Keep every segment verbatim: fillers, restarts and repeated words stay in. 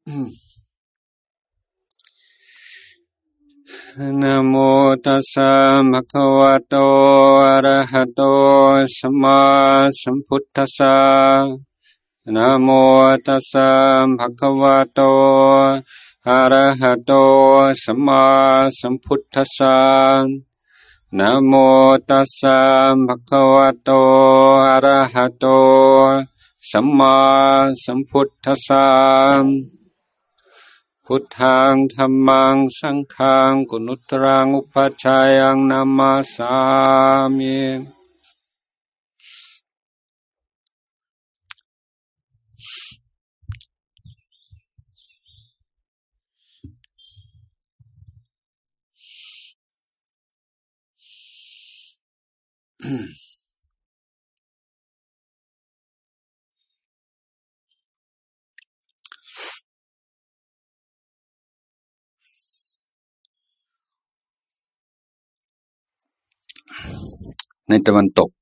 นะโมตัสสะภะคะวะโตอะระหะโตสัมมาสัมพุทธัสสะนะโมตัสสะภะคะวะโตอะระหะโตสัมมาสัมพุทธัสสะนะโมตัสสะภะคะวะโตอะระหะโตสัมมาสัมพุทธัสสะพุทธังธัมมังสังฆังกุณุตรังอุปัชฌายังนามาสามิในตะวันตก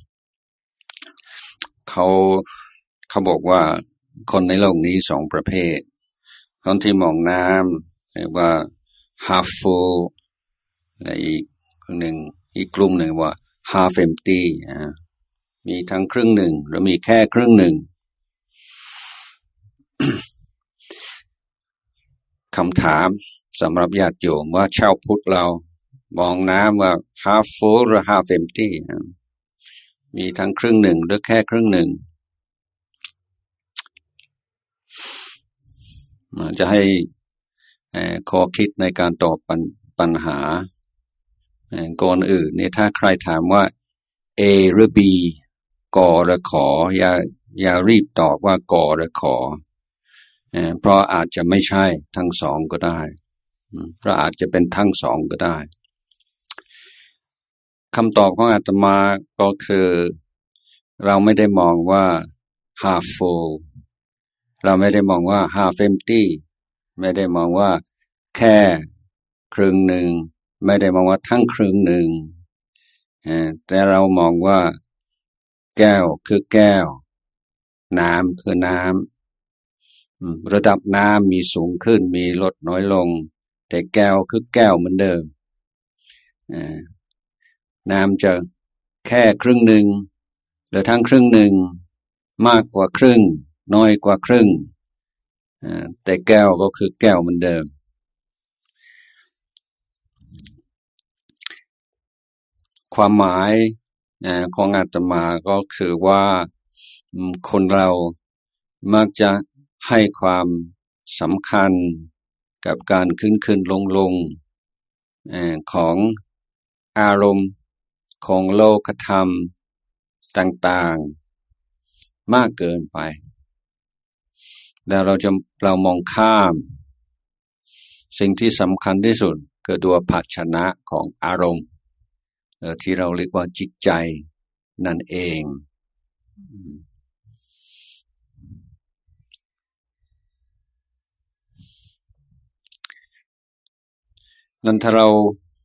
เขาเขาบอกว่าคนในโลกนี้สองประเภทคนที่มองน้ำเรียกว่า half full และอีกหนึ่งอีกกลุ่มหนึ่งว่า half empty อ่ามีทั้งครึ่งหนึ่งหรือมีแค่ครึ่งหนึ่ง คำถามสำหรับญาติโยมว่าชาวพุทธเรามองน้ำว่า half full หรือ half empty มีทั้งครึ่งหนึ่งหรือแค่ครึ่งหนึ่งจะให้ข้อคิดในการตอบปัญปัญหาก่อนอื่นเนี่ยถ้าใครถามว่า A หรือ B กอหรือขออย่าอย่ารีบตอบว่ากอหรือขอเพราะอาจจะไม่ใช่ทั้งสองก็ได้เพราะอาจจะเป็นทั้งสองก็ได้คำตอบของอาตมาก็คือเราไม่ได้มองว่า half full เราไม่ได้มองว่า half empty ไม่ได้มองว่าแค่ครึ่งหนึ่งไม่ได้มองว่าทั้งครึ่งหนึ่งแต่เรามองว่าแก้วคือแก้วน้ำคือน้ำระดับน้ำมีสูงขึ้นมีลดน้อยลงแต่แก้วคือแก้วเหมือนเดิมน้ำจะแค่ครึ่งหนึ่งหรือทั้งครึ่งหนึ่งมากกว่าครึ่งน้อยกว่าครึ่งแต่แก้วก็คือแก้วเหมือนเดิมความหมายของอาตมาก็คือว่าคนเรามักจะให้ความสำคัญกับการขึ้นขึ้นลงลงของอารมณ์ของโลกธรรมต่างๆมากเกินไปแล้วเราจะเรามองข้ามสิ่งที่สำคัญที่สุดคือตัวภาชนะของอารมณ์ที่เราเรียกว่าจิตใจนั่นเองนั้นถ้าเรา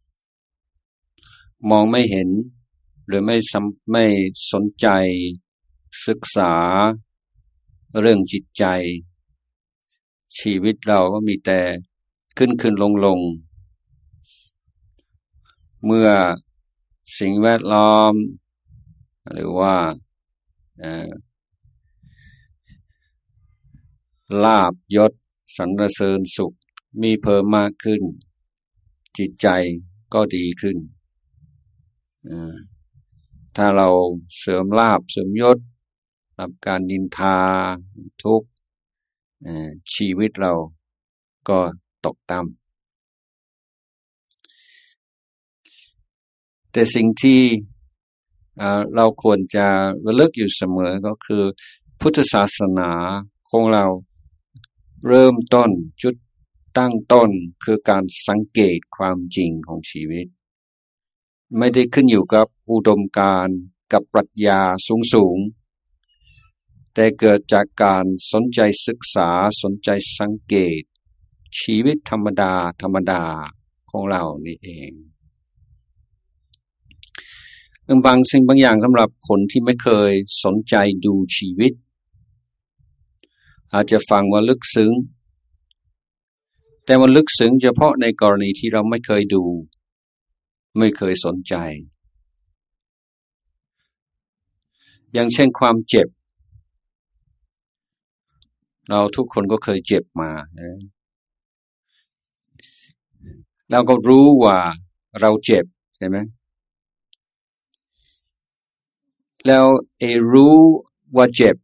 มองไม่เห็นหรือไม่ไม่สนใจศึกษาเรื่องจิตใจชีวิตเราก็มีแต่ขึ้นขึ้นลงลงเมื่อสิ่งแวดล้อมหรือว่าลาภยศสรรเสริญสุขมีเพิ่มมากขึ้นจิตใจก็ดีขึ้นถ้าเราเสริมลาภเสริมยศรับการนินทาทุกข์ชีวิตเราก็ตกต่ำแต่สิ่งที่เราควรจะระลึกอยู่เสมอก็คือพุทธศาสนาของเราเริ่มต้นจุดตั้งต้นคือการสังเกตความจริงของชีวิตไม่ได้ขึ้นอยู่กับอุดมการณ์กับปรัชญาสูงๆแต่เกิดจากการสนใจศึกษาสนใจสังเกตชีวิตธรรมดาธรรมดาของเรานี่เองบางสิ่งบางอย่างสำหรับคนที่ไม่เคยสนใจดูชีวิตอาจจะฟังว่าลึกซึ้งแต่มันลึกซึ้งเฉพาะในกรณีที่เราไม่เคยดูไม่เคยสนใจอย่างเช่นความเจ็บเราทุกคนก็เคยเจ็บมาเราก็รู้ว่าเราเจ็บใช่ไหมแล้วไอ้รู้ว่าเจ็บ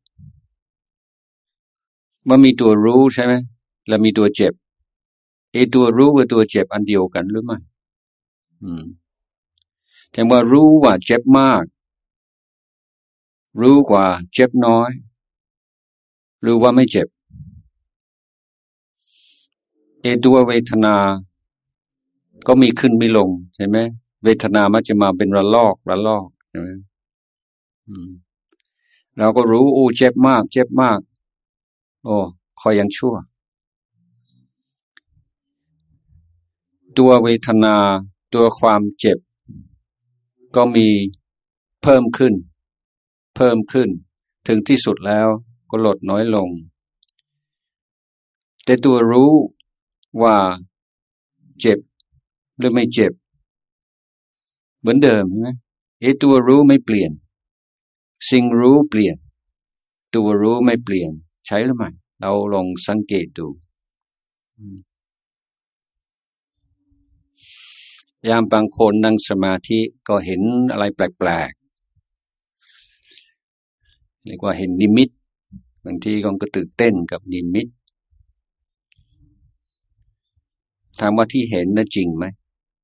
มันมีตัวรู้ใช่ไหมแล้วมีตัวเจ็บไอ้ตัวรู้กับตัวเจ็บอันเดียวกันหรือไม่อืมแต่ว่ารู้ว่าเจ็บมากรู้กว่าเจ็บน้อยรู้ว่าไม่เจ็บไอ้ตัวเวทนาก็มีขึ้นมีลงใช่ไหมเวทนามันจะมาเป็นระลอกระลอกใช่ไหมอืมเราก็รู้โอ้เจ็บมากเจ็บมากโอ้คอยยังชั่วตัวเวทนาตัวความเจ็บก็มีเพิ่มขึ้นเพิ่มขึ้นถึงที่สุดแล้วก็ลดน้อยลงแต่ตัวรู้ว่าเจ็บหรือไม่เจ็บเหมือนเดิมใช่ไหมไอ้ตัวรู้ไม่เปลี่ยนสิ่งรู้เปลี่ยนตัวรู้ไม่เปลี่ยนใช่หรือไม่เราลองสังเกตดูยามบางคนนั่งสมาธิก็เห็นอะไรแปลกๆเรียกว่าเห็นนิมิตบางทีก็ตื่นเต้นกับนิมิตถามว่าที่เห็นน่ะจริงไหม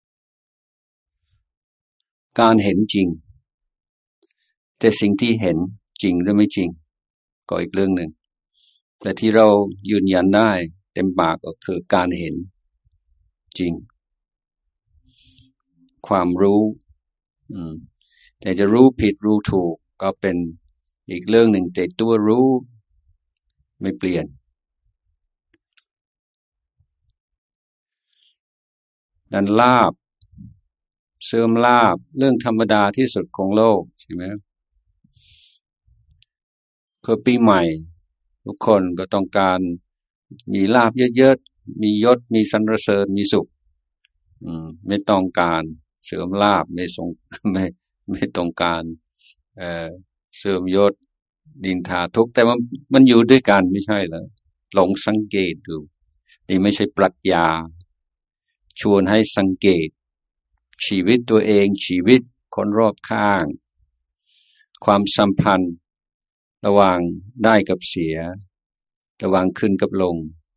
การเห็นจริงแต่สิ่งที่เห็นจริงหรือไม่จริงก็อีกเรื่องหนึ่งแต่ที่เรายืนยันได้เต็มปากก็คือการเห็นจริงความรู้อืมแต่จะรู้ผิดรู้ถูกก็เป็นอีกเรื่องหนึ่งแต่ตัวรู้ไม่เปลี่ยนดันลาภเสื่อมลาภเรื่องธรรมดาที่สุดของโลกใช่ไหมเพื่อปีใหม่ทุกคนก็ต้องการมีลาภเยอะๆมียศมีสรรเสริญมีสุขอืมไม่ต้องการเสื่อมลาภไม่ทรงไม่ไม่ต้องการเอ่อเสื่อมยศดินทาทุกแต่มันมันอยู่ด้วยกันไม่ใช่เหรอลองสังเกตดูนี่ไม่ใช่ปรัชญาชวนให้สังเกตชีวิตตัวเองชีวิตคนรอบข้างความสัมพันธ์ระหว่างได้กับเสียระหว่างขึ้นกับลง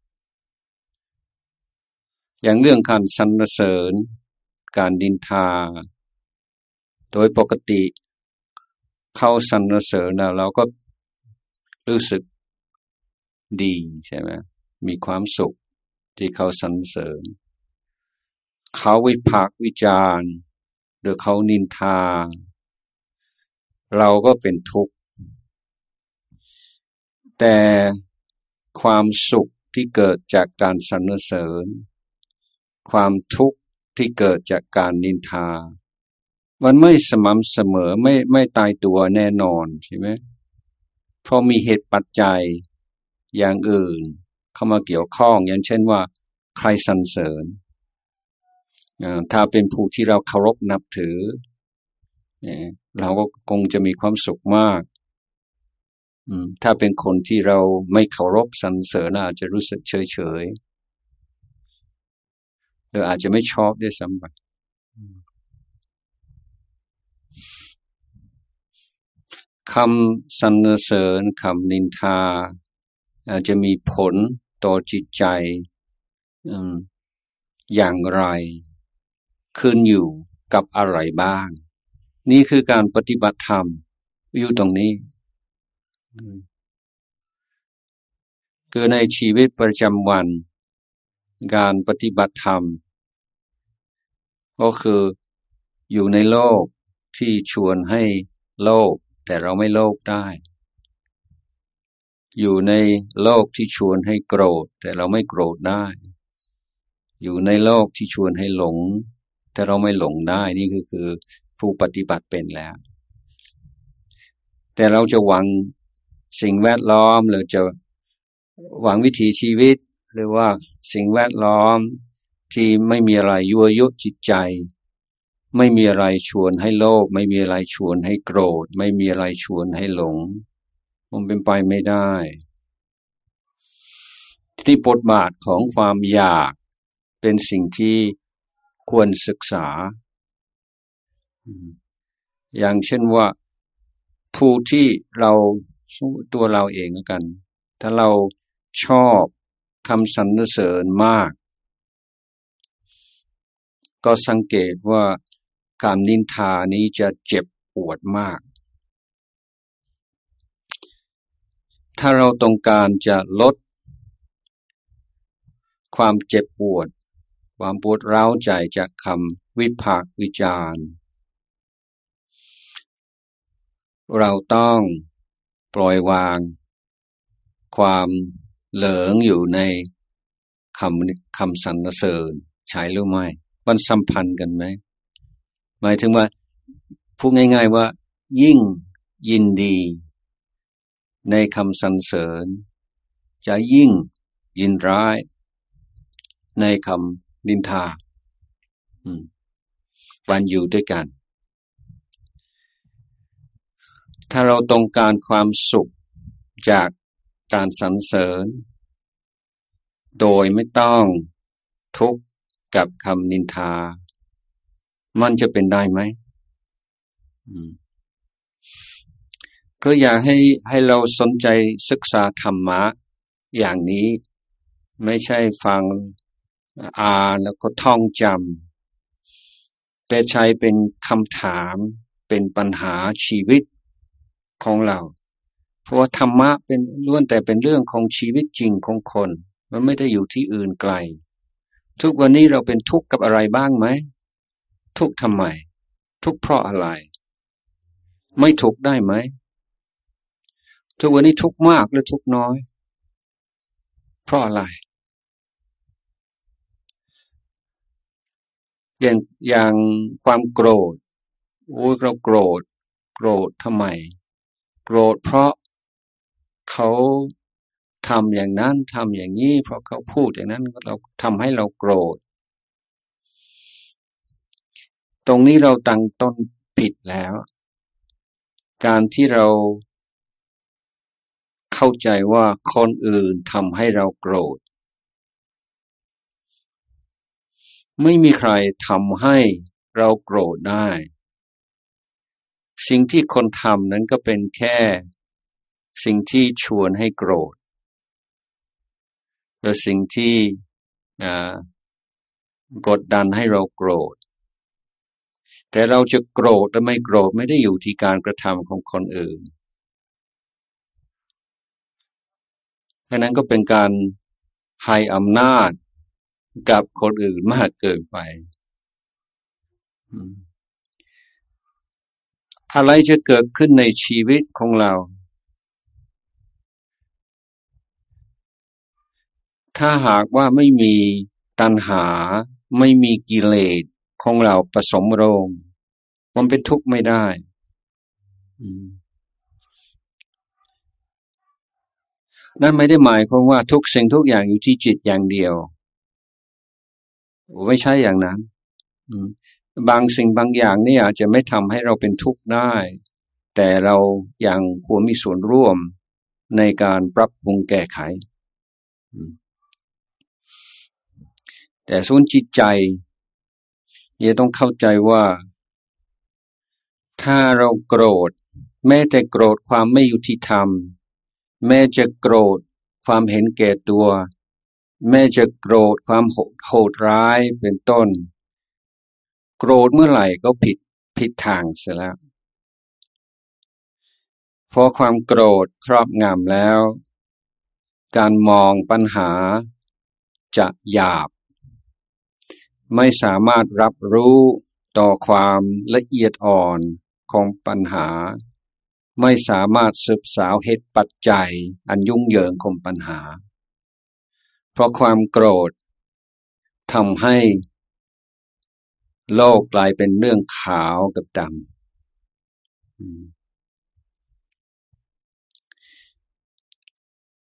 อย่างเรื่องการสรรเสริญการดินทาโดยปกติเขาสรรเสริญแล้วเราก็รู้สึกดีใช่ไหมมีความสุขที่เขาสรรเสริญเขาวิพากษ์วิจารณ์หรือเขานินทาเราก็เป็นทุกข์แต่ความสุขที่เกิดจากการสรรเสริญความทุกข์ที่เกิดจากการนินทามันไม่สม่ำเสมอไม่ไม่ตายตัวแน่นอนใช่ไหมเพราะมีเหตุปัจจัยอย่างอื่นเข้ามาเกี่ยวข้องอย่างเช่นว่าใครสรรเสริญถ้าเป็นผู้ที่เราเคารพนับถือเราก็คงจะมีความสุขมากถ้าเป็นคนที่เราไม่เคารพสรรเสริญอาจจะรู้สึกเฉยเฉยหรืออาจจะไม่ชอบด้วยซ้ำไปคำสรรเสริญคำนินทาอาจจะมีผลต่อจิตใจอย่างไรขึ้นอยู่กับอะไรบ้างนี่คือการปฏิบัติธรรมอยู่ตรงนี้คือในชีวิตประจำวันการปฏิบัติธรรมก็คืออยู่ในโลกที่ชวนให้โลภแต่เราไม่โลภได้อยู่ในโลกที่ชวนให้โกรธแต่เราไม่โกรธได้อยู่ในโลกที่ชวนให้หลงแต่เราไม่หลงได้นี่คือคือผู้ปฏิบัติเป็นแล้วแต่เราจะหวังสิ่งแวดล้อมหรือจะหวังวิถีชีวิตหรือว่าสิ่งแวดล้อมที่ไม่มีอะไรยั่วยุจิตใจไม่มีอะไรชวนให้โลภไม่มีอะไรชวนให้โกรธไม่มีอะไรชวนให้หลงมันเป็นไปไม่ได้ที่บทบาทของความอยากเป็นสิ่งที่ควรศึกษาอย่างเช่นว่าผู้ที่เราตัวเราเองแล้วกันถ้าเราชอบคำสรรเสริญมากก็สังเกตว่าการนินทานี้จะเจ็บปวดมากถ้าเราต้องการจะลดความเจ็บปวดความปวดร้าวใจจากคำวิพากษ์วิจารณ์เราต้องปล่อยวางความเหลิงอยู่ในคำคำสรรเสริญใช่หรือไม่มันสัมพันธ์กันไหมหมายถึงว่าพูดง่ายๆว่ายิ่งยินดีในคำสรรเสริญจะยิ่งยินร้ายในคำนินทาวันอยู่ด้วยกันถ้าเราต้องการความสุขจากการสรรเสริญโดยไม่ต้องทุกข์กับคำนินทามันจะเป็นได้ไหมก็อยากให้ให้เราสนใจศึกษาธรรมะอย่างนี้ไม่ใช่ฟังอ่านแล้วก็ท่องจำแต่ใช้เป็นคำถามเป็นปัญหาชีวิตของเราเพราะว่าธรรมะเป็นล้วนแต่เป็นเรื่องของชีวิตจริงของคนมันไม่ได้อยู่ที่อื่นไกลทุกวันนี้เราเป็นทุกข์กับอะไรบ้างไหมทุกข์ทำไมทุกข์เพราะอะไรไม่ทุกข์ได้ไหมทุกวันนี้ทุกข์มากหรือทุกข์น้อยเพราะอะไรอย่างอย่างความโกรธโอ้ยเราโกรธโกรธทำไมโกรธเพราะเขาทำอย่างนั้นทำอย่างนี้เพราะเขาพูดอย่างนั้นเราทำให้เราโกรธตรงนี้เราตั้งต้นผิดแล้วการที่เราเข้าใจว่าคนอื่นทำให้เราโกรธไม่มีใครทำให้เราโกรธได้สิ่งที่คนทำนั้นก็เป็นแค่สิ่งที่ชวนให้โกรธหรือสิ่งที่กดดันให้เราโกรธแต่เราจะโกรธหรือไม่โกรธไม่ได้อยู่ที่การกระทำของคนอื่นดังนั้นก็เป็นการให้อำนาจกับคนอื่นมากเกินไปอะไรจะเกิดขึ้นในชีวิตของเราถ้าหากว่าไม่มีตัณหาไม่มีกิเลสของเราผสมโรงมันเป็นทุกข์ไม่ได้นั่นไม่ได้หมายความว่าทุกสิ่งทุกอย่างอยู่ที่จิตอย่างเดียวไม่ใช่อย่างนั้นบางสิ่งบางอย่างนี่อาจจะไม่ทำให้เราเป็นทุกข์ได้แต่เรายังควรมีส่วนร่วมในการปรับปรุงแก้ไขแต่ส่วนจิตใจเนี่ยต้องเข้าใจว่าถ้าเราโกรธแม้แต่โกรธความไม่ยุติธรรมแม้จะโกรธความเห็นแก่ตัวแม้จะโกรธความโหดร้ายเป็นต้นโกรธเมื่อไหร่ก็ผิดผิดทางเสียแล้วเพราะความโกรธครอบงำแล้วการมองปัญหาจะหยาบไม่สามารถรับรู้ต่อความละเอียดอ่อนของปัญหาไม่สามารถสืบสาวเหตุปัจจัยอันยุ่งเหยิงของปัญหาเพราะความโกรธทำให้โลกกลายเป็นเรื่องขาวกับดำ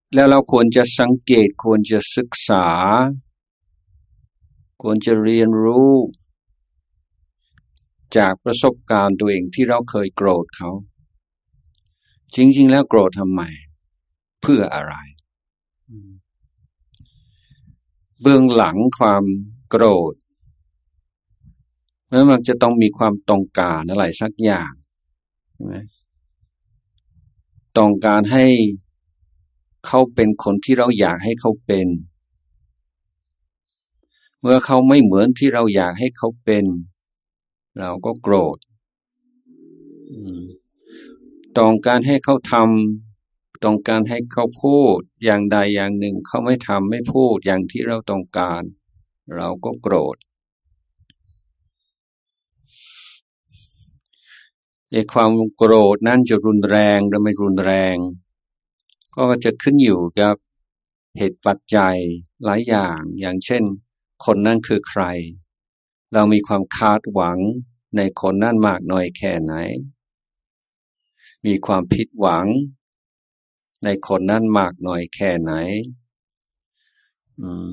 แล้วเราควรจะสังเกตควรจะศึกษาควรจะเรียนรู้จากประสบการณ์ตัวเองที่เราเคยโกรธเขาจริงๆแล้วโกรธทำไมเพื่ออะไรเบื้องหลังความโกรธแล้วมันจะต้องมีความต้องการอะไรสักอย่างใช่ไหมต้องการให้เขาเป็นคนที่เราอยากให้เขาเป็นเมื่อเขาไม่เหมือนที่เราอยากให้เขาเป็นเราก็โกรธต้องการให้เขาทำต้องการให้เขาพูดอย่างใดอย่างหนึ่งเขาไม่ทำไม่พูดอย่างที่เราต้องการเราก็โกรธไอ้ความโกรธนั่นจะรุนแรงหรือไม่รุนแรงก็จะขึ้นอยู่กับเหตุปัจจัยหลายอย่างอย่างเช่นคนนั้นคือใครเรามีความคาดหวังในคนนั้นมากน้อยแค่ไหนมีความผิดหวังในคนนั้นมากน้อยแค่ไหนอืม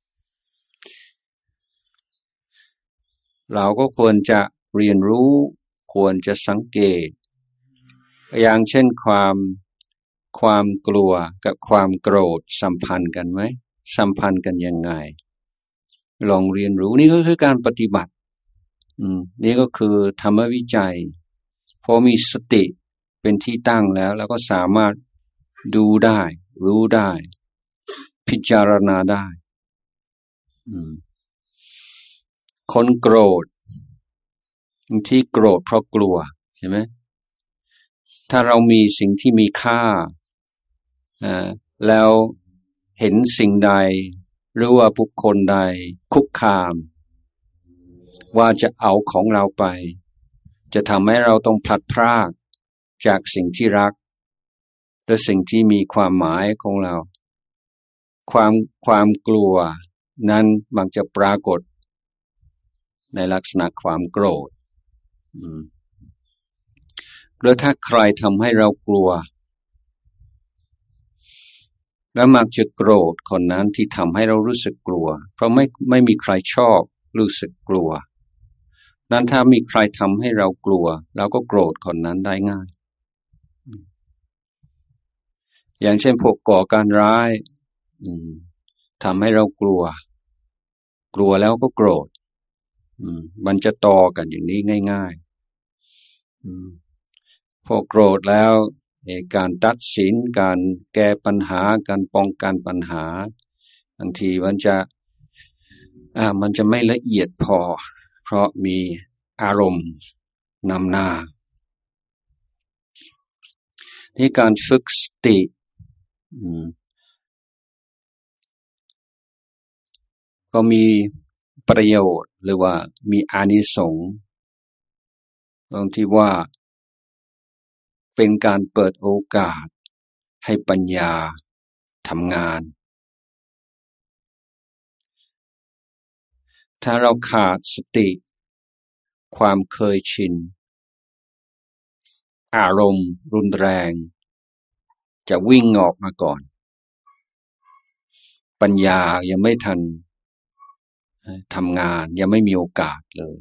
เราก็ควรจะเรียนรู้ควรจะสังเกตอย่างเช่นความความกลัวกับความโกรธสัมพันธ์กันไหมสัมพันธ์กันยังไงลองเรียนรู้นี่ก็คือการปฏิบัติอืมนี่ก็คือธรรมวิจัยพอมีสติเป็นที่ตั้งแล้วแล้วก็สามารถดูได้รู้ได้พิจารณาได้อืมคนโกรธที่โกรธเพราะกลัวใช่ไหมถ้าเรามีสิ่งที่มีค่าอ่าแล้วเห็นสิ่งใดหรือว่าบุคคลใดคุกคามว่าจะเอาของเราไปจะทำให้เราต้องพลัดพรากจากสิ่งที่รักและสิ่งที่มีความหมายของเราความความกลัวนั้นมักจะปรากฏในลักษณะความโกรธหรือถ้าใครทำให้เรากลัวแล้วมักจะโกรธคนนั้นที่ทำให้เรารู้สึกกลัวเพราะไม่ไม่มีใครชอบรู้สึกกลัวนั้นถ้ามีใครทำให้เรากลัวเราก็โกรธคนนั้นได้ง่ายอย่างเช่นพวกก่อการร้ายทำให้เรากลัวกลัวแล้วก็โกรธมันจะต่อกันอย่างนี้ง่ายๆพอโกรธแล้วการตัดสินการแก้ปัญหาการป้องกันปัญหาบางทีมันจะอ่ามันจะไม่ละเอียดพอเพราะมีอารมณ์นำหน้าที่การฝึกสติก็มีประโยชน์หรือว่ามีอานิสงส์ตรงที่ว่าเป็นการเปิดโอกาสให้ปัญญาทำงานถ้าเราขาดสติความเคยชินอารมณ์รุนแรงจะวิ่งออกมาก่อนปัญญายังไม่ทันทำงานยังไม่มีโอกาสเลย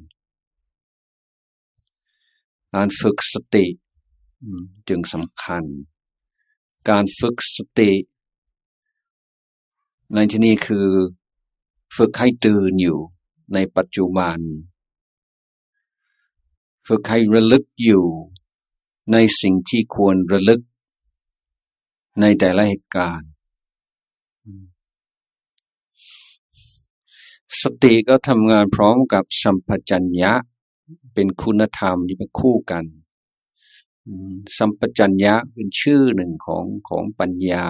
การฝึกสติจึงสำคัญการฝึกสติในที่นี้คือฝึกให้ตื่นอยู่ในปัจจุบันฝึกให้ระลึกอยู่ในสิ่งที่ควรระลึกในแต่ละเหตุการณ์สติก็ทำงานพร้อมกับสัมปชัญญะเป็นคุณธรรมที่เป็นคู่กันสัมปชัญญะเป็นชื่อหนึ่งของของปัญญา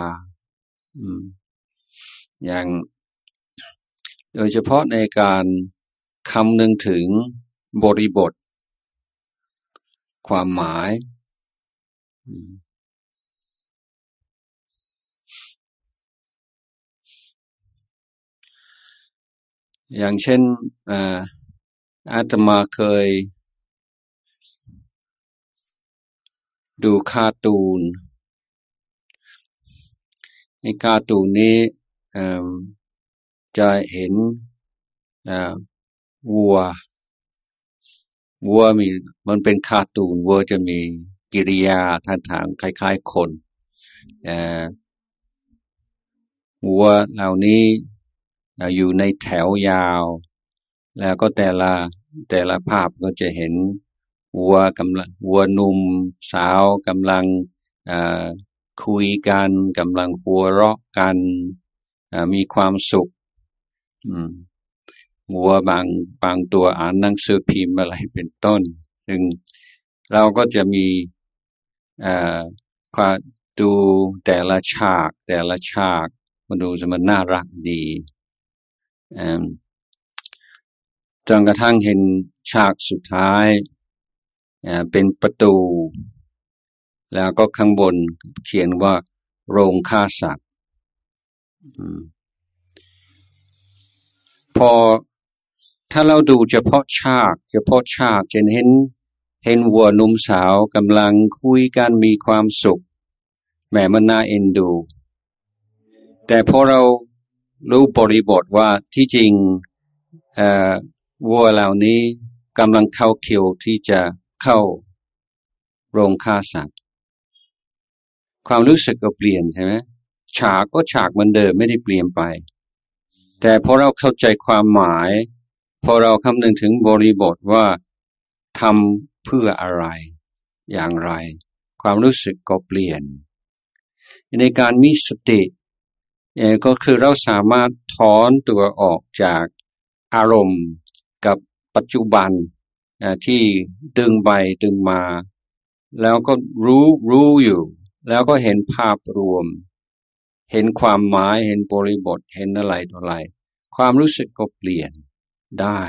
อย่างโดยเฉพาะในการคำนึงถึงบริบทความหมายอย่างเช่นอาตมาเคยดูการ์ตูนในการ์ตูนนี้จะเห็นวัววัวมีมันเป็นการ์ตูนวัวจะมีกิริยาท่าทางคล้ายๆคนวัวเหล่านี้อยู่ในแถวยาวแล้วก็แต่ละแต่ละภาพก็จะเห็นวัวกำลังวัวหนุ่มสาวกำลังคุยกันกำลังหัวเราะกันมีความสุขวัวบางบางตัวอ่านหนังสือพิมพ์อะไรเป็นต้นซึ่งเราก็จะมีความดูแต่ละฉากแต่ละฉากมาดูจะมันน่ารักดีจนกระทั่งเห็นฉากสุดท้ายเป็นประตูแล้วก็ข้างบนเขียนว่าโรงฆ่าสัตว์พอถ้าเราดูเฉพาะฉากเฉพาะฉากจะเห็นเห็นวัวหนุ่มสาวกำลังคุยกันมีความสุขแม้มันน่าเอ็นดูแต่พอเรารู้บริบทว่าที่จริงวัวเหล่านี้กำลังเข้าคิวที่จะเข้าโรงฆ่าสัตว์ความรู้สึกก็เปลี่ยนใช่ไหมฉากก็ฉากเหมือนเดิมไม่ได้เปลี่ยนไปแต่พอเราเข้าใจความหมายพอเราคำนึงถึงบริบทว่าทำเพื่ออะไรอย่างไรความรู้สึกก็เปลี่ยนในการมีสติก็คือเราสามารถถอนตัวออกจากอารมณ์กับปัจจุบันที่ดึงไปดึงมาแล้วก็รู้รู้อยู่แล้วก็เห็นภาพรวมเห็นความหมายเห็นบริบทเห็นอะไรต่ออะไรความรู้สึกก็เปลี่ยนได้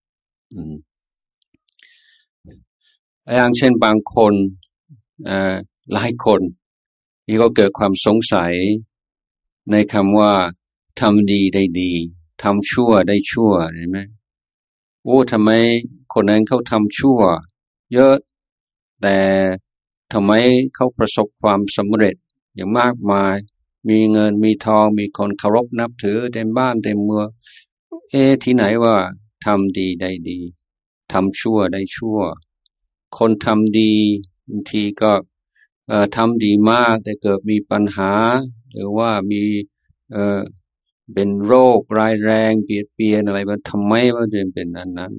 อย่างเช่นบางคนหลายคนที่ก็เกิดความสงสัยในคำว่าทำดีได้ดีทำชั่วได้ชั่วเห็นไหมโอ้ทำไมคนนั้นเขาทำชั่วเยอะแต่ทำไมเขาประสบความสำเร็จอย่างมากมายมีเงินมีทองมีคนเคารพนับถือเต็มบ้านเต็มเมืองเอ๊ะที่ไหนว่าทำดีได้ดีทำชั่วได้ชั่วคนทำดีบางทีก็เอ่อทำดีมากแต่เกิดมีปัญหาหรือว่ามีเอ่อเป็นโรคร้ายแรงเบียดเบียนอะไรมันทำไมว่าจะเป็นนั้นนั้น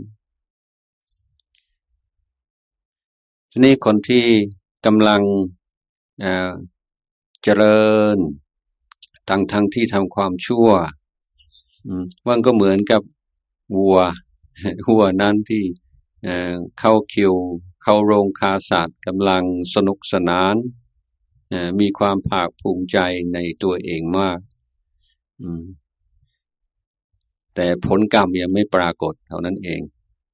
ทีนี้คนที่กำลังเอ่อเจริญทั้งทั้งที่ทำความชั่วมันก็เหมือนกับวัววัวนั้นที่เอ่อเข้าคิวเข้าโรงฆ่าสัตว์กำลังสนุกสนานเอ่อมีความภาคภูมิใจในตัวเองมากแต่ผลกรรมยังไม่ปรากฏเท่านั้นเอง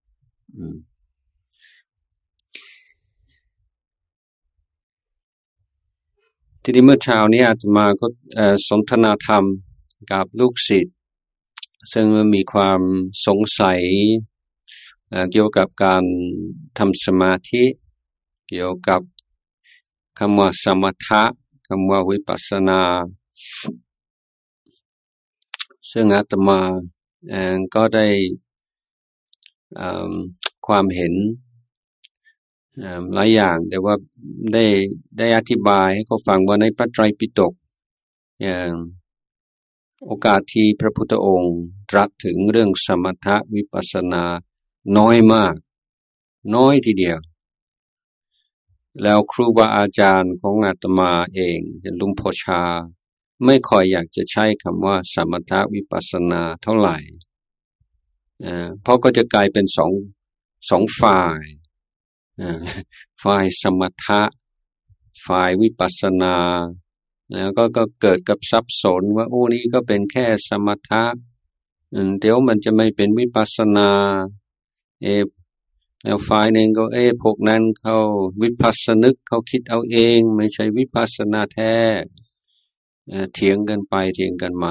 ทีนี้เมื่อเช้านี้อาตมาก็สนทนาธรรมกับลูกศิษย์ซึ่งมีความสงสัยเกี่ยวกับการทำสมาธิเกี่ยวกับคำว่าสมถะคำว่าวิปัสสนาซึ่งอาตมาก็ได้ความเห็นหลายอย่างแต่ว่าได้ได้อธิบายให้เขาฟังว่าในพระไตรปิฎกอย่างโอกาสที่พระพุทธองค์ตรัสถึงเรื่องสมถะวิปัสสนาน้อยมากน้อยทีเดียวแล้วครูบาอาจารย์ของอาตมาเองอย่างลุงพ่อชาไม่ค่อยอยากจะใช้คำว่าสมถะวิปัสสนาเท่าไหร่เพราะก็จะกลายเป็นสองสองฝ่ายฝ่ายสมถะฝ่ายวิปัสสนาแล้วก็ก็เกิดกับสับสนว่าโอ้นี่ก็เป็นแค่สมถะเดี๋ยวมันจะไม่เป็นวิปัสสนาเอแล้วฝ่ายหนึ่งก็เอ๊ะพวกนั้นเขาวิปัสสนึกเขาคิดเอาเองไม่ใช่วิปัสสนาแท้เถียงกันไปเถียงกันมา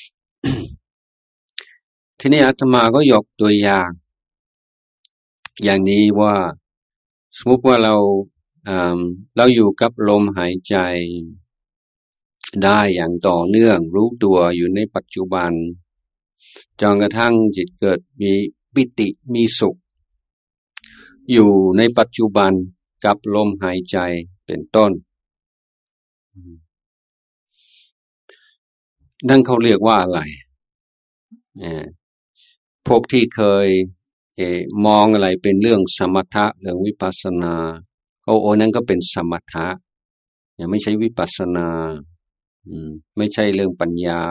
ทีนี้อาตมาก็ยกตัวอย่างอย่างนี้ว่าสมมติว่าเราเราอยู่กับลมหายใจได้อย่างต่อเนื่องรู้ตัวอยู่ในปัจจุบันจนกระทั่งจิตเกิดมีปิติมีสุขอยู่ในปัจจุบันกับลมหายใจเป็นต้นนั่นเขาเรียกว่าอะไรพวกที่เคยเอมองอะไรเป็นเรื่องสมถะเรื่องวิปัสสนาโอ้โอ้นั่นก็เป็นสมถะยังไม่ใช่วิปัสสนาไม่ใช่เรื่องปัญญา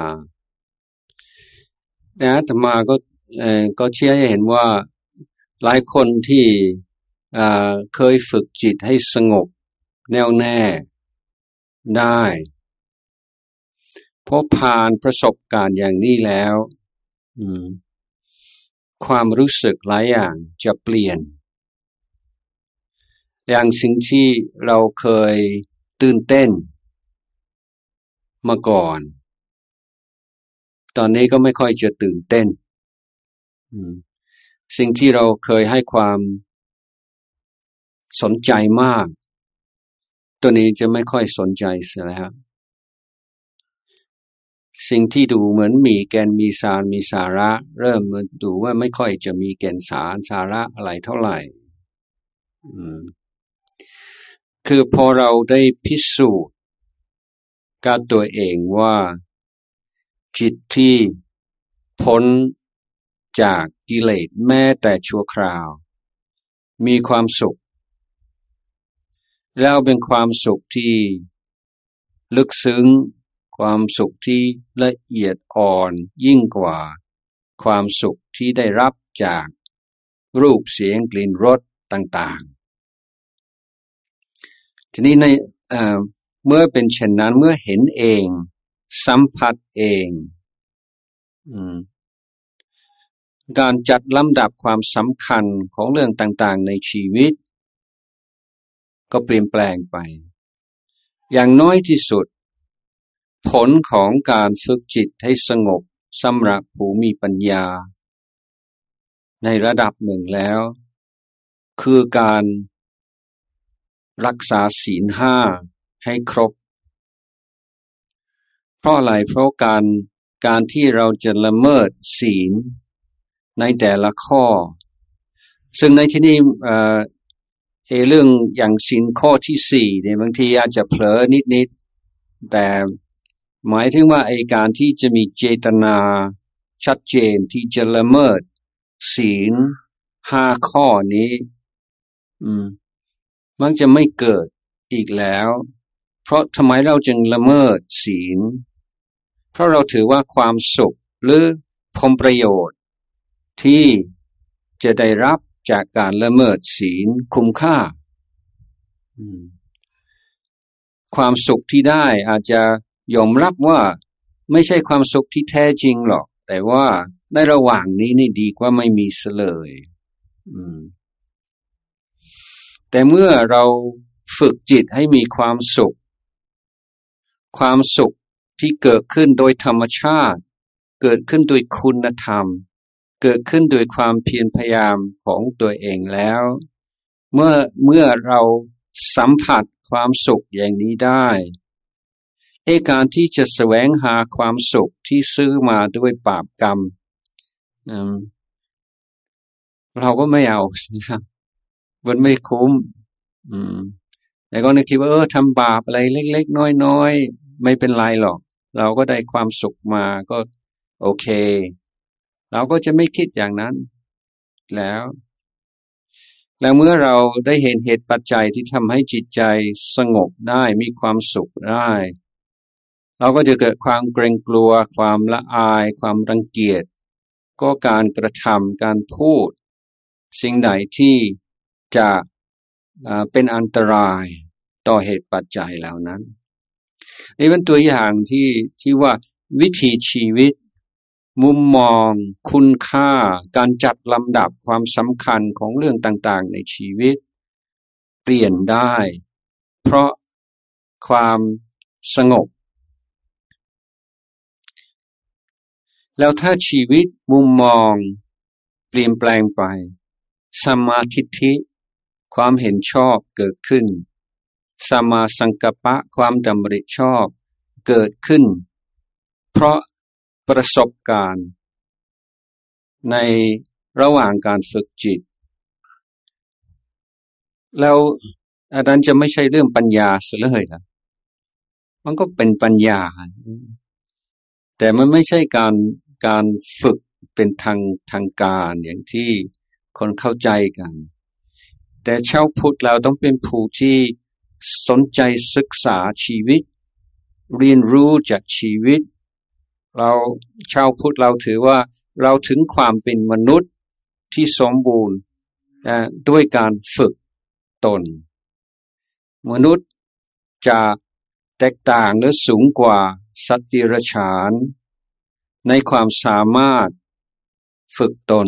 แต่อาตมาก็เอ่อก็เชื่อให้เห็นว่าหลายคนที่อ่าเคยฝึกจิตให้สงบแน่วแน่ได้เพราะผ่านประสบการณ์อย่างนี้แล้วอืมความรู้สึกหลายอย่างจะเปลี่ยนอย่างสิ่งที่เราเคยตื่นเต้นมาก่อนตอนนี้ก็ไม่ค่อยจะตื่นเต้นสิ่งที่เราเคยให้ความสนใจมากตัวนี้จะไม่ค่อยสนใจเสียแล้วสิ่งที่ดูเหมือนมีแกนมีสารมีสาระเริ่มมาดูว่าไม่ค่อยจะมีแกนสารสาระอะไรเท่าไหร่คือพอเราได้พิสูจน์กับตัวเองว่าจิตที่พ้นจากกิเลสแม้แต่ชั่วคราวมีความสุขแล้วเป็นความสุขที่ลึกซึ้งความสุขที่ละเอียดอ่อนยิ่งกว่าความสุขที่ได้รับจากรูปเสียงกลิ่นรสต่างๆทีนี้ในเอ่อเมื่อเป็นเช่นนั้นเมื่อเห็นเองสัมผัสเองอืมการจัดลำดับความสำคัญของเรื่องต่างๆในชีวิตก็เปลี่ยนแปลงไปอย่างน้อยที่สุดผลของการฝึกจิตให้สงบสำหรับผู้มีปัญญาในระดับหนึ่งแล้วคือการรักษาศีลห้าให้ครบเพราะอะไรเพราะการการที่เราจะละเมิดศีลในแต่ละข้อซึ่งในที่นี้เอ่อเอเรื่องอย่างศีลข้อที่สี่เนี่ยบางทีอาจจะเผลอนิดๆแต่หมายถึงว่าไอ้การที่จะมีเจตนาชัดเจนที่จะละเมิดศีลห้าข้อนี้อืมมันจะไม่เกิดอีกแล้วเพราะทำไมเราจึงละเมิดศีลเพราะเราถือว่าความสุขหรือผลประโยชน์ที่จะได้รับจากการละเมิดศีลคุ้มค่าความสุขที่ได้อาจจะยอมรับว่าไม่ใช่ความสุขที่แท้จริงหรอกแต่ว่าในระหว่างนี้นี่ดีกว่าไม่มีเลยแต่เมื่อเราฝึกจิตให้มีความสุขความสุขที่เกิดขึ้นโดยธรรมชาติเกิดขึ้นโดยคุณธรรมเกิดขึ้นโดยความเพียรพยายามของตัวเองแล้วเมื่อเมื่อเราสัมผัสความสุขอย่างนี้ได้เอการที่จะแสวงหาความสุขที่ซื้อมาด้วยบาปกรรมเราก็ไม่เอามันไม่คุ้มแต่ก็นึกคิดว่าเออทำบาปอะไรเล็กๆน้อยๆไม่เป็นไรหรอกเราก็ได้ความสุขมาก็โอเคเราก็จะไม่คิดอย่างนั้นแล้วแล้วเมื่อเราได้เห็นเหตุปัจจัยที่ทำให้จิตใจสงบได้มีความสุขได้เราก็จะเกิดความเกรงกลัวความละอายความรังเกียจก็การกระทำการพูดสิ่งใดที่จะเป็นอันตรายต่อเหตุปัจจัยเหล่านั้นนี่เป็นตัวอย่างที่ที่ว่าวิถีชีวิตมุมมองคุณค่าการจัดลำดับความสำคัญของเรื่องต่างๆในชีวิตเปลี่ยนได้เพราะความสงบแล้วถ้าชีวิตมุมมองเปลี่ยนแปลงไปสัมมาทิฏฐิความเห็นชอบเกิดขึ้นสัมมาสังกัปปะความดำริชอบเกิดขึ้นเพราะประสบการณ์ในระหว่างการฝึกจิตแล้วอันนั้นจะไม่ใช่เรื่องปัญญาเสียเลยนะมันก็เป็นปัญญาแต่มันไม่ใช่การการฝึกเป็นทางทางการอย่างที่คนเข้าใจกันแต่ชาวพุทธเราต้องเป็นผู้ที่สนใจศึกษาชีวิตเรียนรู้จากชีวิตเราชาวพุทธเราถือว่าเราถึงความเป็นมนุษย์ที่สมบูรณ์ด้วยการฝึกตนมนุษย์จะแตกต่างหรือสูงกว่าสัตว์เดรัจฉานในความสามารถฝึกตน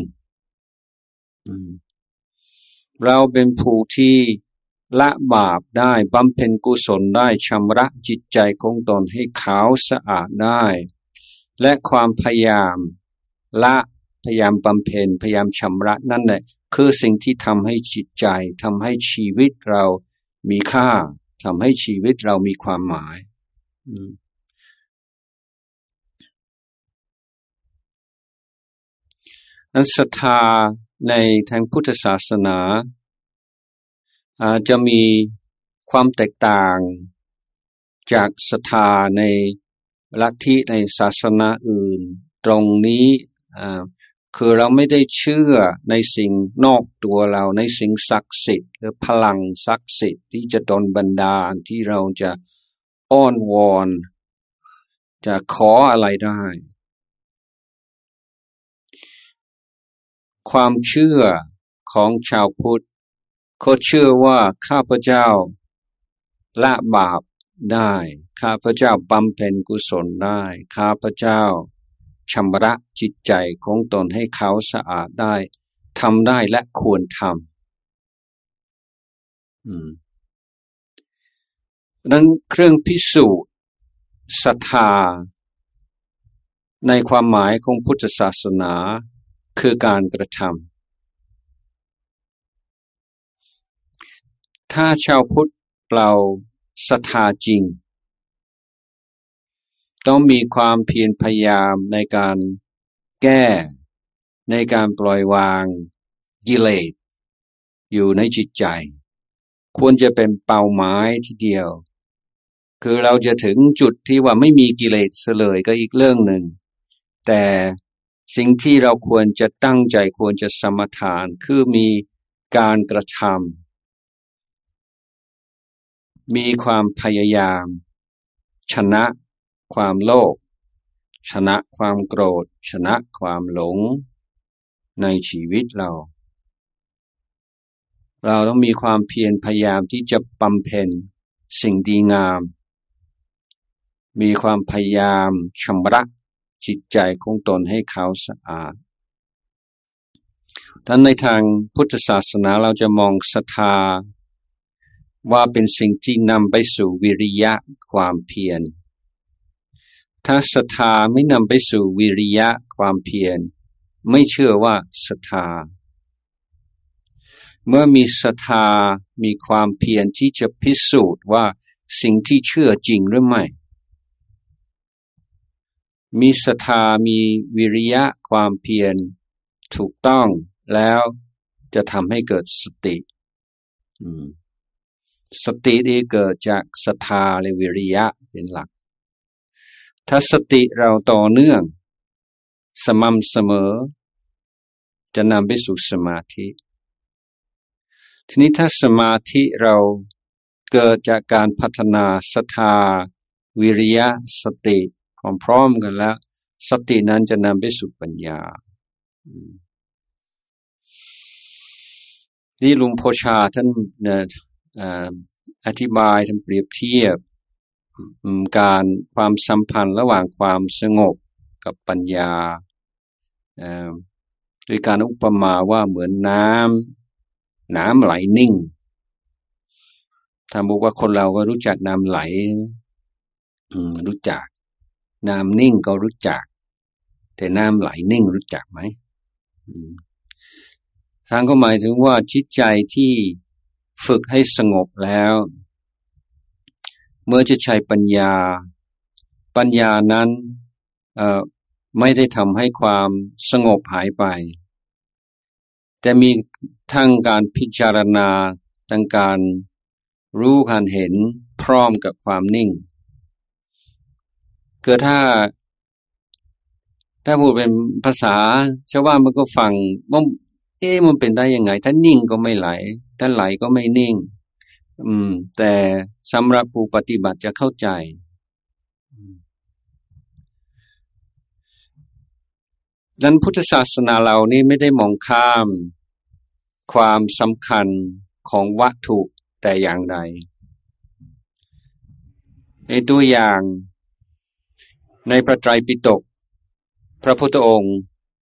เราเป็นผู้ที่ละบาปได้บำเพ็ญกุศลได้ชำระจิตใจของตนให้ขาวสะอาดได้และความพยายามละพยายามบำเพ็ญพยายามชำระนั่นแหละคือสิ่งที่ทำให้จิตใจทำให้ชีวิตเรามีค่าทำให้ชีวิตเรามีความหมายนั้นศรัทธาในทางพุทธศาสนาอาจจะมีความแตกต่างจากศรัทธาในลัทธิในศาสนาอื่นตรงนี้คือเราไม่ได้เชื่อในสิ่งนอกตัวเราในสิ่งศักดิ์สิทธิ์หรือพลังศักดิ์สิทธิ์ที่จะดลบันดาลที่เราจะอ้อนวอนจะขออะไรได้ความเชื่อของชาวพุทธเขาเชื่อว่าข้าพเจ้าละบาปได้ข้าพเจ้าบำเพ็ญกุศลได้ข้าพเจ้าชำระจิตใจของตนให้ขาวสะอาดได้ทำได้และควรทำอืมนั้นเครื่องพิสูจน์ศรัทธาในความหมายของพุทธศาสนาคือการกระทำถ้าชาวพุทธเราศรัทธาจริงต้องมีความเพียรพยายามในการแก้ในการปล่อยวางกิเลสอยู่ในจิตใจควรจะเป็นเป้าหมายทีเดียวคือเราจะถึงจุดที่ว่าไม่มีกิเลสเลยก็อีกเรื่องหนึ่งแต่สิ่งที่เราควรจะตั้งใจควรจะสมทานคือมีการกระทำมีความพยายามชนะความโลภชนะความโกรธชนะความหลงในชีวิตเราเราต้องมีความเพียรพยายามที่จะบำเพ็ญสิ่งดีงามมีความพยายามชำระจิตใจของตนให้ขาวสะอาดท่านในทางพุทธศาสนาเราจะมองศรัทธาว่าเป็นสิ่งที่นำไปสู่วิริยะความเพียรถ้าศรัทธาไม่นำไปสู่วิริยะความเพียรไม่เชื่อว่าศรัทธาเมื่อมีศรัทธามีความเพียรที่จะพิสูจน์ว่าสิ่งที่เชื่อจริงหรือไม่มีศรัทธามีวิริยะความเพียรถูกต้องแล้วจะทำให้เกิดสติสติที่เกิดจากศรัทธาและวิริยะเป็นหลักถ้าสติเราต่อเนื่องสม่ำเสมอจะนำไปสู่สมาธิทีนี้ถ้าสมาธิเราเกิดจากการพัฒนาศรัทธาวิริยะสติพร้อมๆกันแล้วสตินั้นจะนำไปสู่ปัญญานี่หลวงพ่อชาท่านอธิบายท่านเปรียบเทียบการความสัมพันธ์ระหว่างความสงบกับปัญญาโดยการอุปมาว่าเหมือนน้ำน้ำไหลนิ่งถ้าบอกว่าคนเราก็รู้จักน้ำไหลรู้จักน้ำนิ่งก็รู้จักแต่น้ำไหลนิ่งรู้จักไหมทางก็หมายถึงว่าจิตใจที่ฝึกให้สงบแล้วเมื่อจะใช้ปัญญาปัญญานั้นเอ่อไม่ได้ทำให้ความสงบหายไปแต่มีทั้งการพิจารณาทั้งการรู้การเห็นพร้อมกับความนิ่งคือถ้าถ้าพูดเป็นภาษาชาวบ้านมันก็ฟังว่าเอ๊ะมันเป็นได้ยังไงถ้านิ่งก็ไม่ไหลถ้าไหลก็ไม่นิ่งอืมแต่สำหรับผู้ปฏิบัติจะเข้าใจดังนั้นพุทธศาสนาเรานี่ไม่ได้มองข้ามความสำคัญของวัตถุแต่อย่างใดในตัวอย่างในพระไตรปิฎกพระพุทธองค์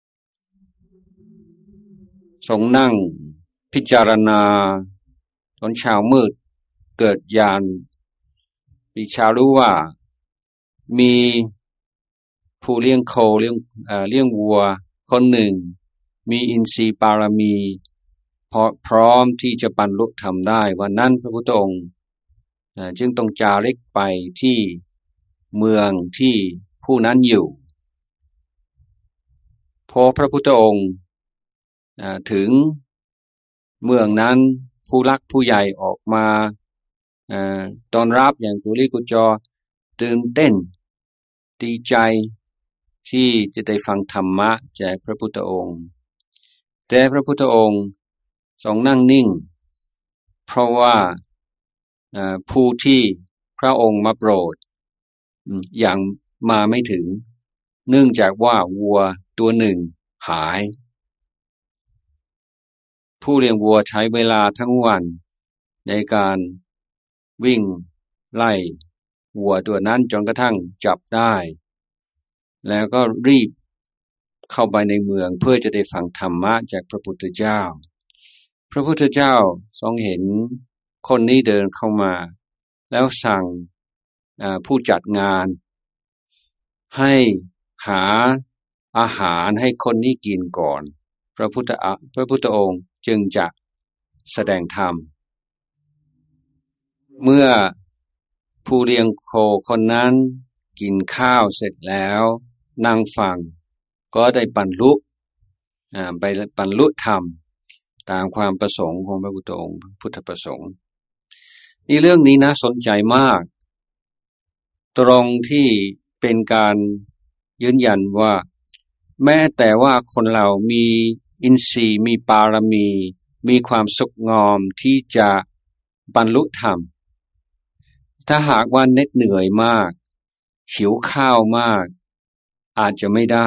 ทรงนั่งพิจารณาตอนเช้ามืดเกิดญาณปิชารู้ว่ามีผู้เลี้ยงโคเลี้ยงเอ่อเลี้ยงวัวคนหนึ่งมีอินทรีย์ปารมีพอพร้อมที่จะบรรลุธรรมได้วันนั้นพระพุทธองค์จึงต้องจาริกไปที่เมืองที่ผู้นั้นอยู่พอพระพุทธองค์ถึงเมืองนั้นผู้รักผู้ใหญ่ออกมาต้อนรับอย่างกุลีกุจอตื่นเต้นดีใจที่จะได้ฟังธรรมะจากพระพุทธองค์แต่พระพุทธองค์ทรงนั่งนิ่งเพราะว่าผู้ที่พระองค์มาโปรดอย่างมาไม่ถึงเนื่องจากว่าวัวตัวหนึ่งหายผู้เลี้ยงวัวใช้เวลาทั้งวันในการวิ่งไล่วัวตัวนั้นจนกระทั่งจับได้แล้วก็รีบเข้าไปในเมืองเพื่อจะได้ฟังธรรมะจากพระพุทธเจ้าพระพุทธเจ้าทรงเห็นคนนี้เดินเข้ามาแล้วสั่งผู้จัดงานให้หาอาหารให้คนนี้กินก่อนพระพุทธะพระพุทธองค์จึงจะแสดงธรรมเมื่อผู้เลี้ยงโคคนนั้นกินข้าวเสร็จแล้วนั่งฟังก็ได้บรรลุไปบรรลุธรรมตามความประสงค์ของพระพุทธองค์พุทธประสงค์นี่เรื่องนี้น่าสนใจมากตรงที่เป็นการยืนยันว่าแม้แต่ว่าคนเรามีอินทรีย์มีปารมีมีความสุขงอมที่จะบรรลุธรรมถ้าหากว่าเหน็ดเหนื่อยมากหิวข้าวมากอาจจะไม่ได้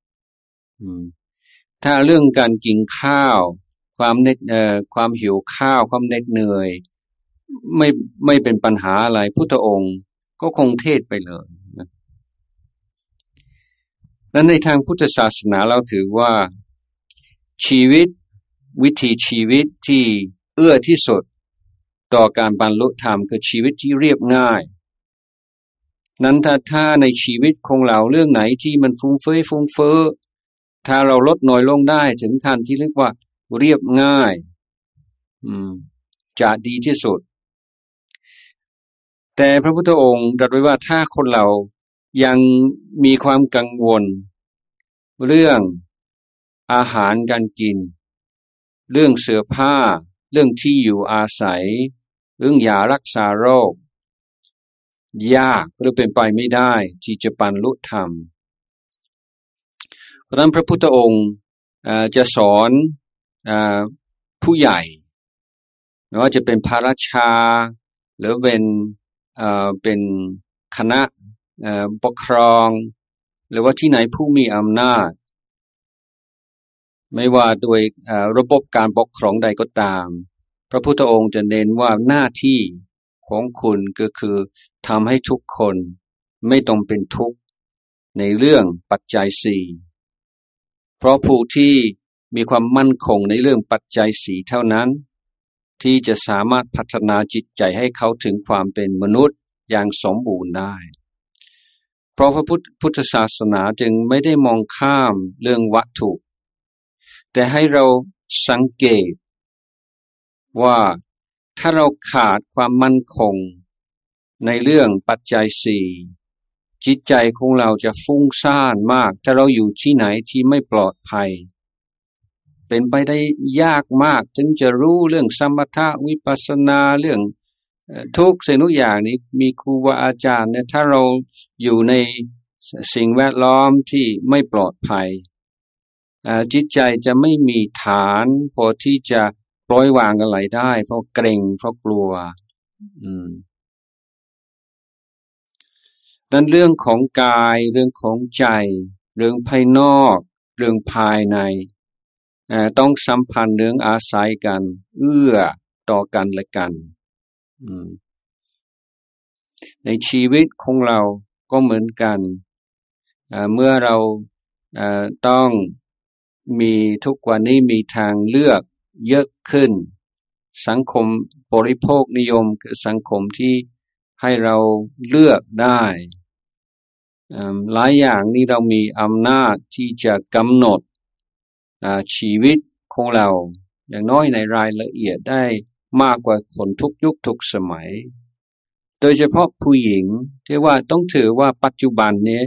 ถ้าเรื่องการกินข้าวความเหน็ดเอ่อความหิวข้าวความเหน็ดเหนื่อยไม่ไม่เป็นปัญหาอะไรพุทธองค์ก็คงเทศไปเลยนะนั้นในทางพุทธศาสนาเราถือว่าชีวิตวิถีชีวิตที่เอื้อที่สุดต่อการบรรลุธรรมคือชีวิตที่เรียบง่ายนั้นถ้าถ้าในชีวิตของเราเรื่องไหนที่มันฟุ้งเฟ้อฟุ้งเฟ้อถ้าเราลดน้อยลงได้ถึงขั้นที่เรียกว่าเรียบง่ายอืมจะดีที่สุดแต่พระพุทธองค์ตรัสไว้ว่าถ้าคนเรายังมีความกังวลเรื่องอาหารการกินเรื่องเสื้อผ้าเรื่องที่อยู่อาศัยเรื่องยารักษาโรคยากหรือเป็นไปไม่ได้ที่จะบรรลุธรรมเพราะฉะนั้นพระพุทธองค์จะสอนผู้ใหญ่ไม่ว่าจะเป็นพระราชาหรือเป็นเป็นคณะปกครองหรือว่าที่ไหนผู้มีอำนาจไม่ว่าโดยระบบการปกครองใดก็ตามพระพุทธองค์จะเน้นว่าหน้าที่ของคุณก็คือทำให้ทุกคนไม่ต้องเป็นทุกข์ในเรื่องปัจจัยสี่เพราะผู้ที่มีความมั่นคงในเรื่องปัจจัยสี่เท่านั้นที่จะสามารถพัฒนาจิตใจให้เขาถึงความเป็นมนุษย์อย่างสมบูรณ์ได้เพราะพระพุทธศาสนาจึงไม่ได้มองข้ามเรื่องวัตถุแต่ให้เราสังเกตว่าถ้าเราขาดความมั่นคงในเรื่องปัจจัยสี่จิตใจของเราจะฟุ้งซ่านมากถ้าเราอยู่ที่ไหนที่ไม่ปลอดภัยเป็นไปได้ยากมากถึงจะรู้เรื่องสมถะวิปัสสนาเรื่องทุกสิ่งทุกอย่างนี้มีครูบาอาจารย์เนี่ยถ้าเราอยู่ในสิ่งแวดล้อมที่ไม่ปลอดภัยจิตใจจะไม่มีฐานพอที่จะปล่อยวางอะไรได้เพราะเกรงเพราะกลัวอืมดังเรื่องของกายเรื่องของใจเรื่องภายนอกเรื่องภายในต้องสัมพันธ์เรื่องอาศัยกันเอื้อต่อกันและกันในชีวิตของเราก็เหมือนกันเมื่อเราต้องมีทุกวันนี้มีทางเลือกเยอะขึ้นสังคมบริโภคนิยมคือสังคมที่ให้เราเลือกได้หลายอย่างนี้เรามีอำนาจที่จะกำหนดชีวิตของเราอย่างน้อยในรายละเอียดได้มากกว่าคนทุกยุคทุกสมัยโดยเฉพาะผู้หญิงที่ว่าต้องถือว่าปัจจุบันนี้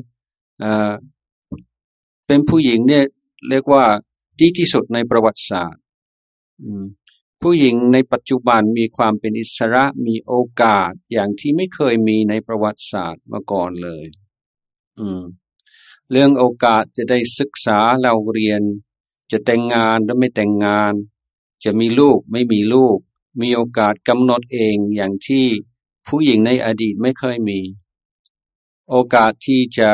เป็นผู้หญิงเนี่ยเรียกว่าดีที่สุดในประวัติศาสตร์ผู้หญิงในปัจจุบันมีความเป็นอิสระมีโอกาสอย่างที่ไม่เคยมีในประวัติศาสตร์มาก่อนเลยเรื่องโอกาสจะได้ศึกษาเราเรียนจะแต่งงานหรือไม่แต่งงานจะมีลูกไม่มีลูกมีโอกาสกำหนดเองอย่างที่ผู้หญิงในอดีตไม่เคยมีโอกาสที่จะ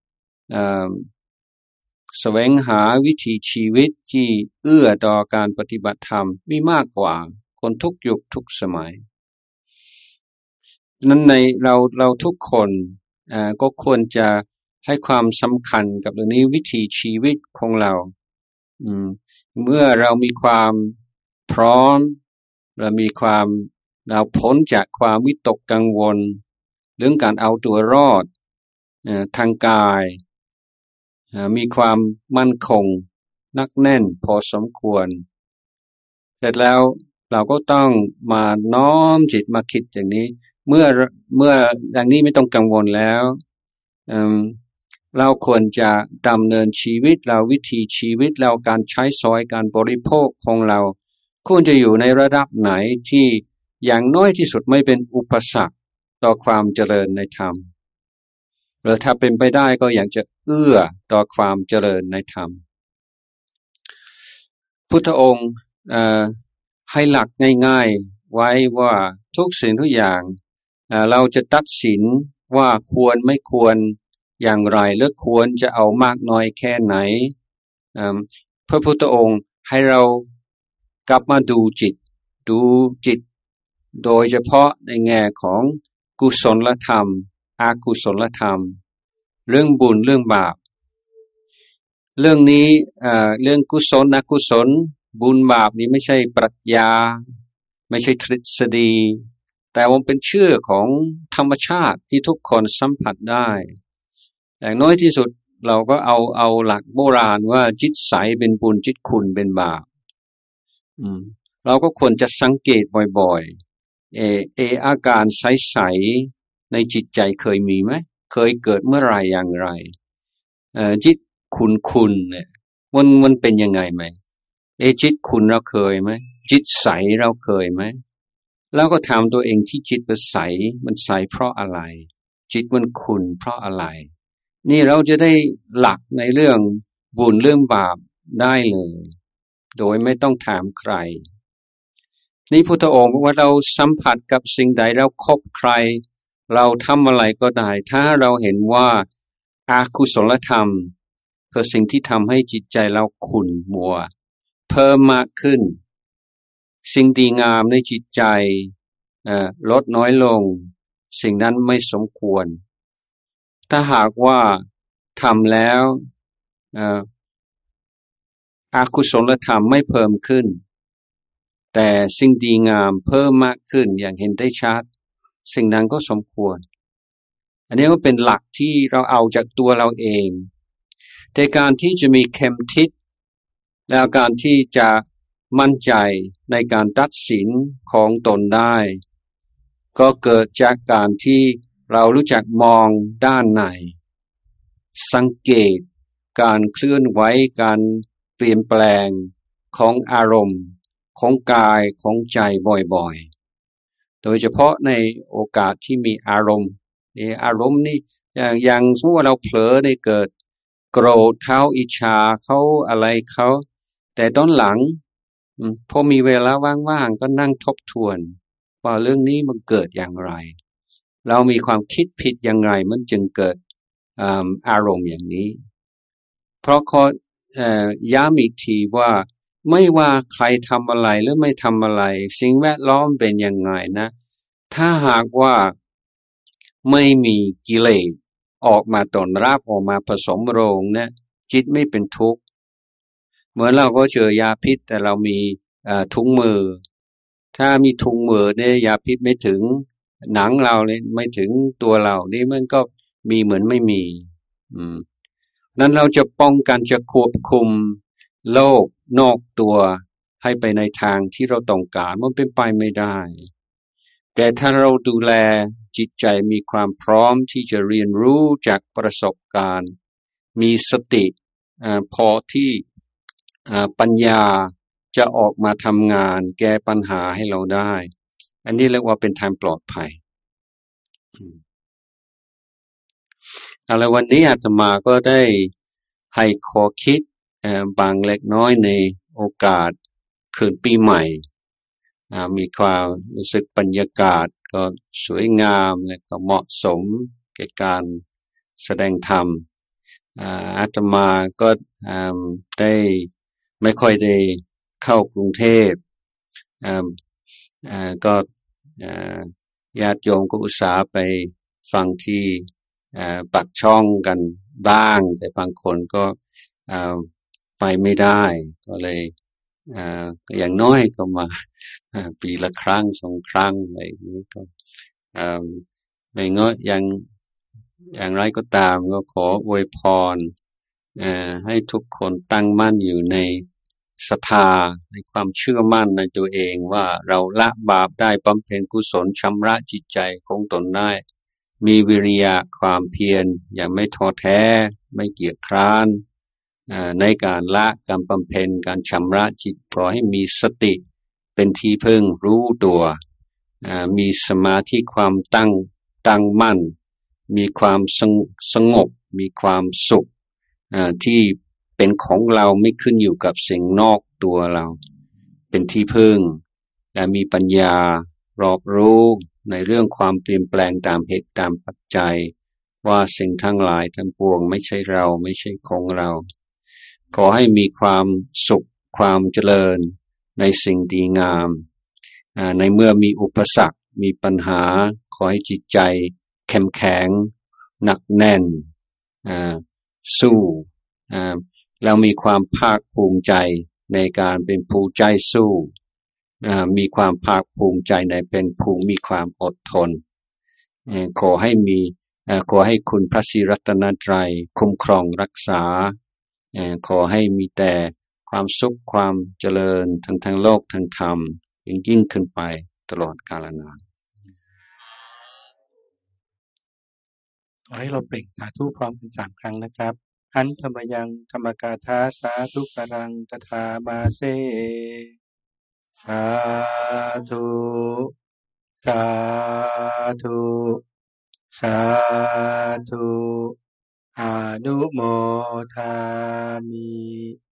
แสวงหาวิถีชีวิตที่เอื้อต่อการปฏิบัติธรรมมีมากกว่าคนทุกยุคทุกสมัยนั้นในเราเราทุกคนก็ควรจะให้ความสำคัญกับเรื่องนี้วิถีชีวิตของเราเมื่อเรามีความพร้อมเรามีความเราพ้นจากความวิตกกังวลเรื่องการเอาตัวรอดทางกายมีความมั่นคงนักแน่นพอสมควรเสร็จแล้วเราก็ต้องมาน้อมจิตมาคิดอย่างนี้เมื่อเมื่ออย่างนี้ไม่ต้องกังวลแล้วเราควรจะดำเนินชีวิตเราวิถีชีวิตเราการใช้สอยการบริโภคของเราควรจะอยู่ในระดับไหนที่อย่างน้อยที่สุดไม่เป็นอุปสรรคต่อความเจริญในธรรมหรือถ้าเป็นไปได้ก็อยากจะเอื้อต่อความเจริญในธรรมพุทธองค์ให้หลักง่ายๆไว้ว่าทุกสิ่งทุกอย่างเราจะตัดสินว่าควรไม่ควรอย่างไรหรือควรจะเอามากน้อยแค่ไหนพระพุทธองค์ให้เรากลับมาดูจิตดูจิตโดยเฉพาะในแง่ของกุศลธรรมอกุศลธรรมเรื่องบุญเรื่องบาปเรื่องนี้เอ่อเรื่องกุศลอกุศลบุญบาปนี้ไม่ใช่ปรัชญาไม่ใช่ทฤษฎีแต่ว่าเป็นเชื่อของธรรมชาติที่ทุกคนสัมผัสได้อย่างน้อยที่สุดเราก็เอาเอาหลักโบราณว่าจิตใสเป็นบุญจิตคุณเป็นบาปอืมเราก็ควรจะสังเกตบ่อยๆเอเออาการใสๆในจิตใจเคยมีไหมเคยเกิดเมื่อไรอย่างไรเอ่อจิตคุณคุณเนี่ยมันมันเป็นยังไงไหมเอจิตคุณเราเคยไหมจิตใสเราเคยไหมแล้วก็ถามตัวเองที่จิตมันใสมันใสเพราะอะไรจิตมันคุณเพราะอะไรนี่เราจะได้หลักในเรื่องบุญเรื่องบาปได้เลยโดยไม่ต้องถามใครนี่พุทธองค์บอกว่าเราสัมผัสกับสิ่งใดเราคบใครเราทำอะไรก็ได้ถ้าเราเห็นว่าอากุศลธรรมคือสิ่งที่ทำให้จิตใจเราขุ่นมัวเพิ่มมากขึ้นสิ่งดีงามในจิตใจลดน้อยลงสิ่งนั้นไม่สมควรถ้าหากว่าทำแล้วอากุศลธรรมไม่เพิ่มขึ้นแต่สิ่งดีงามเพิ่มมากขึ้นอย่างเห็นได้ชัดสิ่งนั้นก็สมควรอันนี้ก็เป็นหลักที่เราเอาจากตัวเราเองแต่การที่จะมีเข็มทิศและการที่จะมั่นใจในการตัดสินของตนได้ก็เกิดจากการที่เรารู้จักมองด้านในสังเกตการเคลื่อนไหวการเปลี่ยนแปลงของอารมณ์ของกายของใจบ่อยๆโดยเฉพาะในโอกาสที่มีอารมณ์นี่อารมณ์นี่อย่างอย่างสมมติว่าเราเผลอได้เกิดโกรธเขาอิจฉาเขาอะไรเขาแต่ตอนหลังพอมีเวลาว่างๆก็นั่งทบทวนว่าเรื่องนี้มันเกิดอย่างไรเรามีความคิดผิดอย่างไรมันจึงเกิดอารมณ์อย่างนี้เพราะขอย้ำอีกทีว่าไม่ว่าใครทำอะไรหรือไม่ทำอะไรสิ่งแวดล้อมเป็นยังไงนะถ้าหากว่าไม่มีกิเลสออกมาต้อนรับออกมาผสมโรงนะจิตไม่เป็นทุกข์เหมือนเราก็เจอยาพิษแต่เรามีถุงมือถ้ามีถุงมือเนี่ยยาพิษไม่ถึงหนังเราเลยไม่ถึงตัวเรานี่มันก็มีเหมือนไม่มีอืมนั้นเราจะป้องกันจะควบคุมโลกนอกตัวให้ไปในทางที่เราต้องการมันเป็นไปไม่ได้แต่ถ้าเราดูแลจิตใจมีความพร้อมที่จะเรียนรู้จากประสบการณ์มีสติพอที่ปัญญาจะออกมาทำงานแก้ปัญหาให้เราได้อันนี้เรียกว่าเป็นทางปลอดภัยอะไรวันนี้อาตมาก็ได้ให้ข้อคิดบางเล็กน้อยในโอกาสคืนปีใหม่มีความรู้สึกบรรยากาศก็สวยงามและก็เหมาะสมแก่การแสดงธรรมอาตมาก็ได้ไม่ค่อยได้เข้ากรุงเทพก็ญาติโยมก็อุตส่าห์ไปฟังที่ปักช่องกันบ้างแต่บางคนก็ไปไม่ได้ก็เลยอย่างน้อยก็มาปีละครั้งสองครั้งอะไรอย่างนี้ก็ไม่ง้ออย่างอย่างไรก็ตามก็ขออวยพรให้ทุกคนตั้งมั่นอยู่ในศรัทธาในความเชื่อมั่นในตัวเองว่าเราละบาปได้บำเพ็ญกุศลชำระจิตใจของตนได้มีวิริยะความเพียรอย่าไม่ท้อแท้ไม่เกียจคร้านในการละการบำเพ็ญการชำระจิตขอให้มีสติเป็นที่พึ่งรู้ตัวมีสมาธิความตั้งตั้งมั่นมีความสงบมีความสุขที่เป็นของเราไม่ขึ้นอยู่กับสิ่งนอกตัวเราเป็นที่พึ่งและมีปัญญารอบรู้ในเรื่องความเปลี่ยนแปลงตามเหตุตามปัจจัยว่าสิ่งทั้งหลายทั้งปวงไม่ใช่เราไม่ใช่ของเราขอให้มีความสุขความเจริญในสิ่งดีงามในเมื่อมีอุปสรรคมีปัญหาขอให้จิตใจเข้มแข็งหนักแน่นสู้แล้วมีความภาคภูมิใจในการเป็นผู้ใจสู้มีความภาคภูมิใจในเป็นผู้มีความอดทนขอให้มีขอให้คุณพระศรีรัตนตรัยคุ้มครองรักษาขอให้มีแต่ความสุขความเจริญทั้งทางโลกทางธรรมยิ่งยิ่งขึ้นไปตลอดกาลนานขอให้เราเปล่งสาธุพร้อมกันสามครั้งนะครับหันธรรมยังธรรมกาธาสาธุกรังตถามาเสสาธุสาธุสาธุอนุโมทามิ